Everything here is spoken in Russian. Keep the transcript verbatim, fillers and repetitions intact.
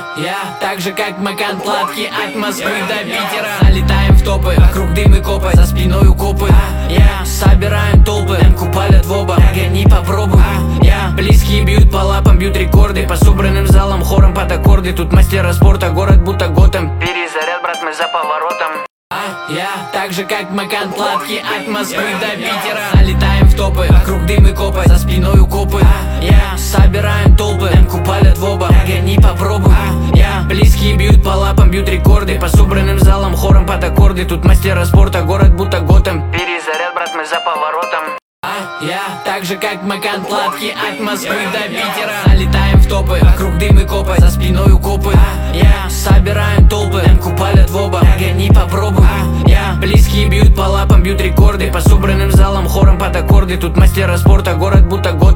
Я так же как Макан Платки от Москвы до Питера. Залетаем в топы, вокруг дым и копы, за спиной укопы. Я собираем толпы, эмку палят в оба, гони попробуй. Я близкие бьют по лапам, бьют рекорды, по собранным залам хором под аккорды. Тут мастера спорта, город будто Готэм. Перезаряд, брат, мы за поворотом. А я так же как Макан Платки от Москвы до Питера. Залетаем в топы, вокруг дым и копы, за спиной укопы. Я собираем толпы, эмку палят в оба, гони попробуй. Я близкие бьют по лапам, бьют рекорды, по собранным залам хором под аккорды. Тут мастера спорта, город будто Готэм. Перезаряд, брат, мы за поворотом. А я так же как Макан Платки от Москвы до Питера. Залетаем в топы, вокруг дым и копы, за спиной укопы. Я собираем толпы, эмку палят в оба, гони попробуй. Я близкие бьют по лапам, бьют рекорды, по собранным залам хором под аккорды. Тут мастера спорта, город будто Готэм.